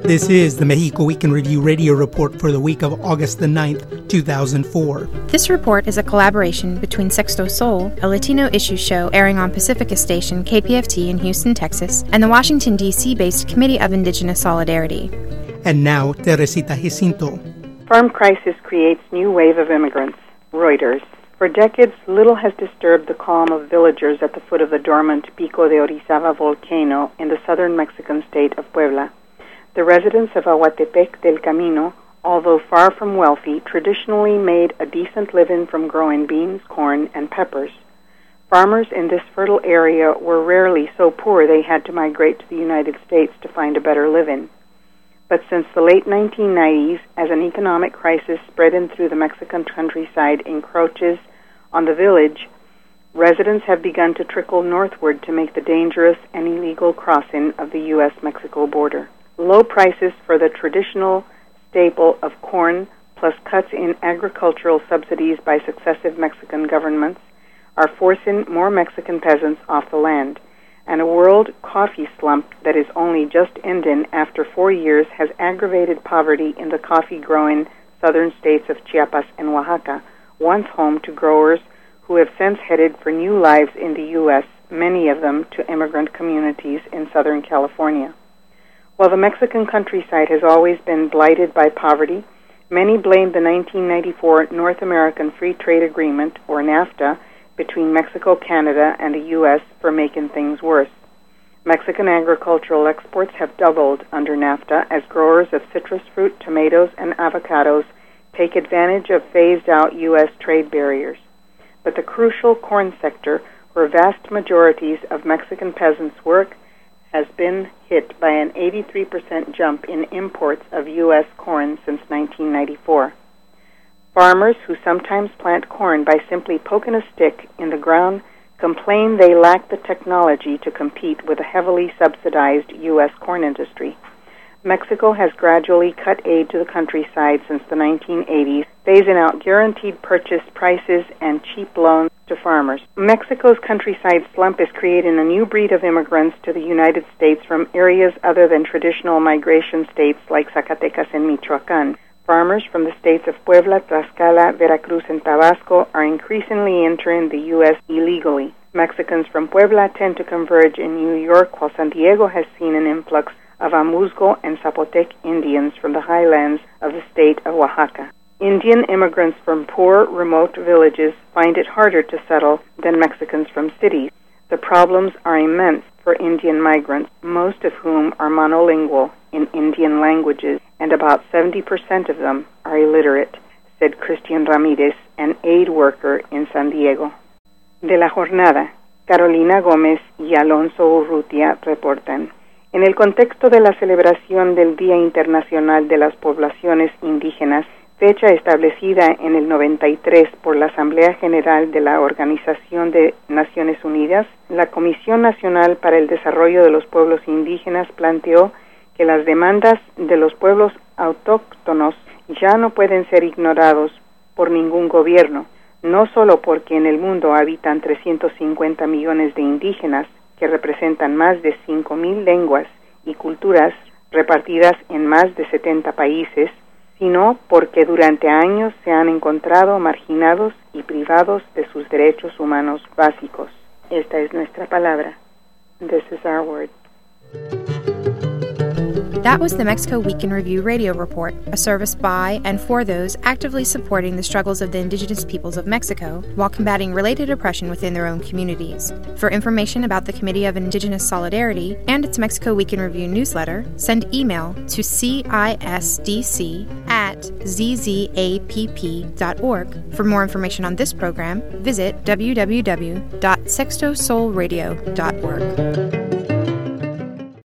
This is the Mexico Week in Review radio report for the week of August the 9th, 2004. This report is a collaboration between Sexto Sol, a Latino issue show airing on Pacifica station KPFT in Houston, Texas, and the Washington, D.C.-based Committee of Indigenous Solidarity. And now, Teresita Jacinto. Farm crisis creates new wave of immigrants. Reuters. For decades, little has disturbed the calm of villagers at the foot of the dormant Pico de Orizaba volcano in the southern Mexican state of Puebla. The residents of Aguatepec del Camino, although far from wealthy, traditionally made a decent living from growing beans, corn, and peppers. Farmers in this fertile area were rarely so poor they had to migrate to the United States to find a better living. But since the late 1990s, as an economic crisis spreading through the Mexican countryside encroaches on the village, residents have begun to trickle northward to make the dangerous and illegal crossing of the U.S.-Mexico border. Low prices for the traditional staple of corn, plus cuts in agricultural subsidies by successive Mexican governments, are forcing more Mexican peasants off the land. And a world coffee slump that is only just ending after 4 years has aggravated poverty in the coffee-growing southern states of Chiapas and Oaxaca, once home to growers who have since headed for new lives in the U.S., many of them to immigrant communities in Southern California. While the Mexican countryside has always been blighted by poverty, many blame the 1994 North American Free Trade Agreement, or NAFTA, between Mexico, Canada, and the U.S. for making things worse. Mexican agricultural exports have doubled under NAFTA as growers of citrus fruit, tomatoes, and avocados take advantage of phased-out U.S. trade barriers. But the crucial corn sector, where vast majorities of Mexican peasants work, has been hit by an 83% jump in imports of U.S. corn since 1994. Farmers who sometimes plant corn by simply poking a stick in the ground complain they lack the technology to compete with a heavily subsidized U.S. corn industry. Mexico has gradually cut aid to the countryside since the 1980s, phasing out guaranteed purchase prices and cheap loans to farmers. Mexico's countryside slump is creating a new breed of immigrants to the United States from areas other than traditional migration states like Zacatecas and Michoacán. Farmers from the states of Puebla, Tlaxcala, Veracruz, and Tabasco are increasingly entering the U.S. illegally. Mexicans from Puebla tend to converge in New York, while San Diego has seen an influx of Amuzgo and Zapotec Indians from the highlands of the state of Oaxaca. Indian immigrants from poor, remote villages find it harder to settle than Mexicans from cities. The problems are immense for Indian migrants, most of whom are monolingual in Indian languages, and about 70% of them are illiterate, said Christian Ramírez, an aid worker in San Diego. De la jornada, Carolina Gómez y Alonso Urrutia reportan. En el contexto de la celebración del Día Internacional de las Poblaciones Indígenas, fecha establecida en el 93 por la Asamblea General de la Organización de Naciones Unidas, la Comisión Nacional para el Desarrollo de los Pueblos Indígenas planteó que las demandas de los pueblos autóctonos ya no pueden ser ignorados por ningún gobierno, no solo porque en el mundo habitan 350 millones de indígenas, que representan más de 5,000 lenguas y culturas repartidas en más de 70 países, sino porque durante años se han encontrado marginados y privados de sus derechos humanos básicos. Esta es nuestra palabra. This is our word. That was the Mexico Week in Review radio report, a service by and for those actively supporting the struggles of the indigenous peoples of Mexico while combating related oppression within their own communities. For information about the Committee of Indigenous Solidarity and its Mexico Week in Review newsletter, send email to cisdc@zzAPP.org. For more information on this program, visit www.sextosolradio.org.